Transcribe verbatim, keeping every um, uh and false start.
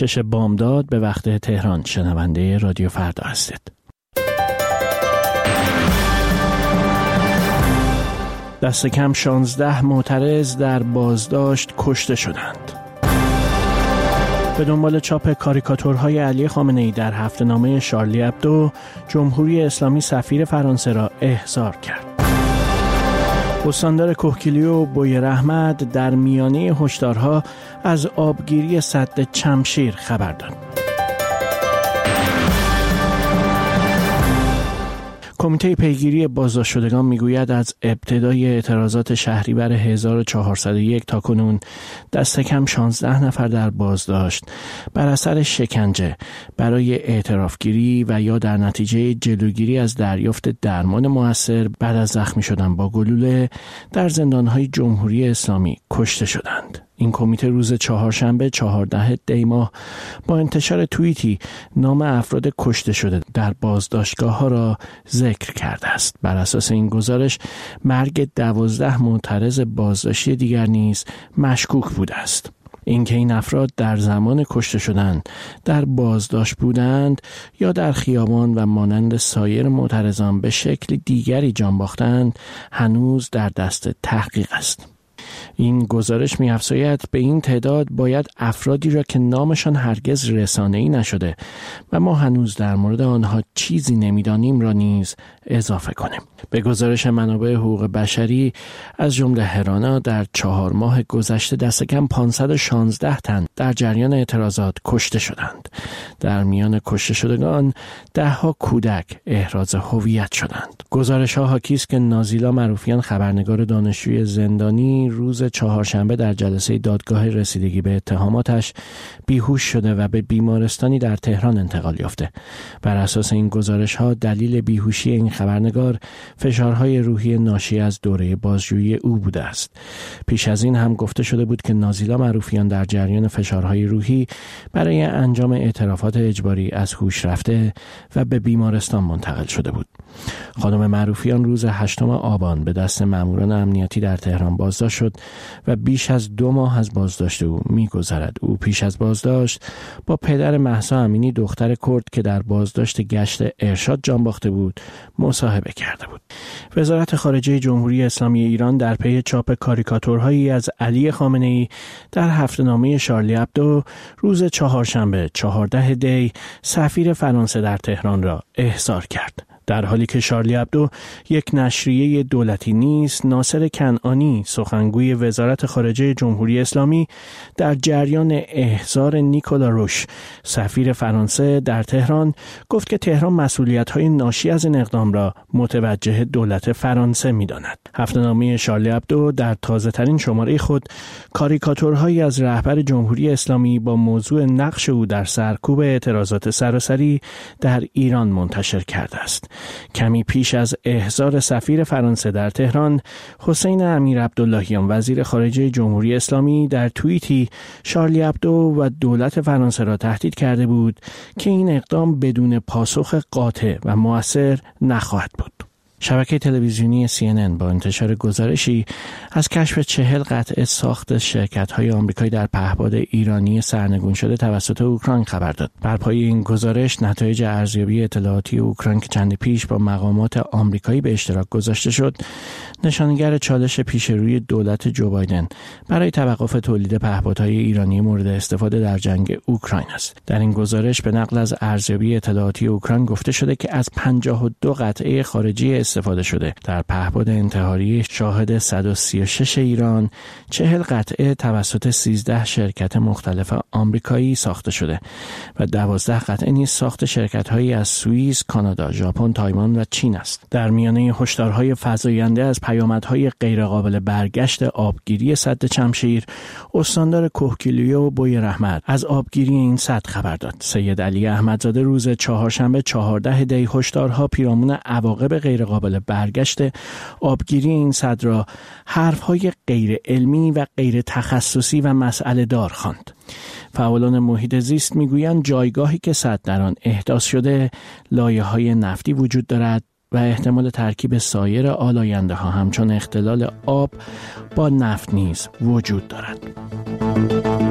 شش بامداد به وقت تهران شنونده رادیو فردا هستید. دست کم شانزده معترض در بازداشت کشته شدند. به دنبال چاپ کاریکاتورهای علی خامنه‌ای در هفته‌نامه شارلی ابدو، جمهوری اسلامی سفیر فرانسه را احضار کرد. استاندار کوهگیلو بوی رحمت در میانه هشدارها از آبگیری سد چمشیر خبر داد. کمیته پیگیری بازداشت شدگان میگوید از ابتدای اعتراضات شهریور هزار و چهارصد و یک تا کنون دست کم شانزده نفر در بازداشت بر اثر شکنجه برای اعترافگیری و یا در نتیجه جلوگیری از دریافت درمان مؤثر بعد از زخمی شدن با گلوله در زندانهای جمهوری اسلامی کشته شدند. این کمیته روز چهارشنبه چهاردهم دی ماه با انتشار توییتی نام افراد کشته شده در بازداشتگاه ها را ذکر کرده است. بر اساس این گزارش مرگ دوازده معترض بازداشتی دیگر نیز مشکوک بوده است. اینکه این افراد در زمان کشته شدن در بازداشت بودند یا در خیابان و مانند سایر معترضان به شکل دیگری جان باختند هنوز در دست تحقیق است. این گزارش می‌افزاید به این تعداد باید افرادی را که نامشان هرگز رسانه‌ای نشده و ما هنوز در مورد آنها چیزی نمی‌دانیم را نیز اضافه کنیم. به گزارش منابع حقوق بشری از جمله هرانا در چهار ماه گذشته دست کم پانصد و شانزده تن در جریان اعتراضات کشته شدند. در میان کشته شدگان ده‌ها کودک احراز هویت شدند. گزارش‌ها حاکی است که نازیلا معروفیان خبرنگار دانشجوی زندانی روز چهارشنبه در جلسه دادگاه رسیدگی به اتهاماتش بیهوش شده و به بیمارستانی در تهران انتقال یافته. بر اساس این گزارش‌ها دلیل بیهوشی این خبرنگار فشارهای روحی ناشی از دوره بازجویی او بوده است. پیش از این هم گفته شده بود که نازیلا معروفیان در جریان فشارهای روحی برای انجام اعترافات اجباری از هوش رفته و به بیمارستان منتقل شده بود. خانم معروفیان روز هشتم آبان به دست ماموران امنیتی در تهران بازداشت شد و بیش از دو ماه از بازداشت او می‌گذرد. او پیش از بازداشت با پدر مهسا امینی دختر کرد که در بازداشت گشت ارشاد جان باخته بود مصاحبه کرده بود. وزارت خارجه جمهوری اسلامی ایران در پی چاپ کاریکاتورهایی از علی خامنه‌ای در هفته‌نامه شارلی ابدو روز چهارشنبه چهاردهم دی سفیر فرانسه در تهران را احضار کرد. در حالی که شارلی ابدو یک نشریه دولتی نیست، ناصر کنعانی سخنگوی وزارت خارجه جمهوری اسلامی در جریان احضار نیکولا روش سفیر فرانسه در تهران گفت که تهران مسئولیت‌های ناشی از این اقدام را متوجه دولت فرانسه می‌داند. هفته‌نامه شارلی ابدو در تازه‌ترین شماره خود کاریکاتورهایی از رهبر جمهوری اسلامی با موضوع نقش او در سرکوب اعتراضات سراسری در ایران منتشر کرده است. کمی پیش از احضار سفیر فرانسه در تهران، حسین امیر عبداللهیان وزیر خارجه جمهوری اسلامی در توییتی شارلی ابدو و دولت فرانسه را تهدید کرده بود که این اقدام بدون پاسخ قاطع و مؤثر نخواهد بود. شبکه تلویزیونی سی ان ان با انتشار گزارشی از کشف چهل قطعه ساخت شرکت‌های آمریکایی در پهپاد ایرانی سرنگون شده توسط اوکراین خبر داد. بر پایه این گزارش نتایج ارزیابی اطلاعاتی اوکراین که چندی پیش با مقامات آمریکایی به اشتراک گذاشته شد، نشانگر چالش پیش روی دولت جو بایدن برای توقف تولید پهپادهای ایرانی مورد استفاده در جنگ اوکراین است. در این گزارش به نقل از ارزیابی اطلاعاتی اوکراین گفته شده که از پنجاه و دو قطعه خارجی استفاده شده در پهپاد انتحاری شاهد صد و سی و شش ایران، چهل قطعه توسط سیزده شرکت مختلف آمریکایی ساخته شده و دوازده قطعه نیز ساخت شرکت‌هایی از سوئیس، کانادا، ژاپن، تایوان و چین است. در میانه هشدارهای فزاینده از پیامدهای غیرقابل برگشت آبگیری سد چمشیر، استاندار کوهگیلو بوی رحمت از آبگیری این سد خبر داد. سید علی احمدزاده روز چهارشنبه چهاردهم دی هشدارها پیرامون عواقب غیرقابل برگشت آبگیری این سد را حرفهای غیر علمی و غیر تخصصی و مسئله دار خواند. فعالان محیط زیست میگویند جایگاهی که سد در آن احداث شده لایه‌های نفتی وجود دارد و احتمال ترکیب سایر آلاینده ها همچون اختلال آب با نفت نیز وجود دارد.